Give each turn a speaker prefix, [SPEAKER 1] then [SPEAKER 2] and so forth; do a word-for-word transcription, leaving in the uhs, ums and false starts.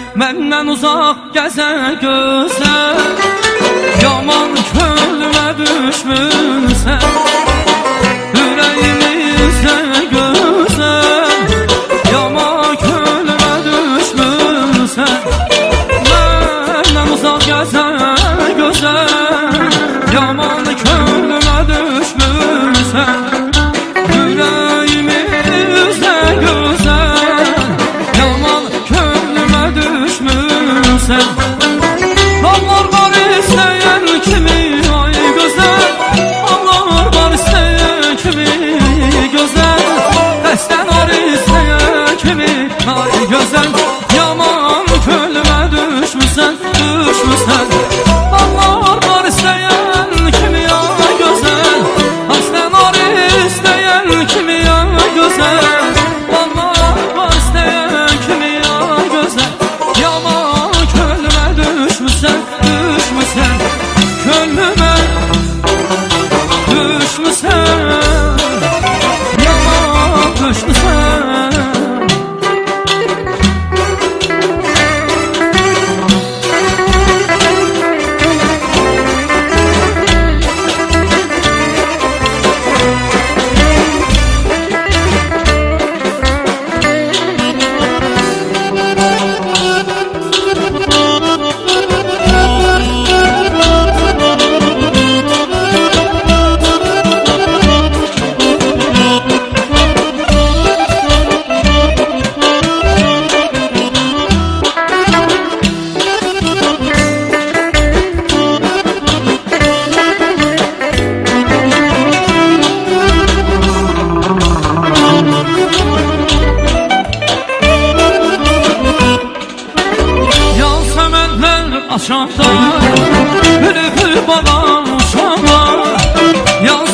[SPEAKER 1] Məndən uzaq gəzən gözəl, yaman könlümə düşmüsən. Ürəyimizdə gözəl, yaman könlümə düşmüsən. Məndən uzaq gəzən gözəl, yaman könlümə düşmüsən. Ürəyimizdə gözəl, yaman könlümə düşmüsən. Dağlar var istəyən kimi ay gözəl, dağlar var istəyən kimi gözəl, dəstənar istəyən kimi ay gözəl, yaman könlümə düşmüsən, düşmüsən. Dağlar var istəyən kimi ay gözəl, dəstənar istəyən kimi ay gözəl, dağlar var istəyən kimi ay gözəl, yaman könlümə düşmüsən, düşmüsən. Könlümə düşmüsən, yaman düşmüsən. Aşağıda bülbül bana uçanda, yaz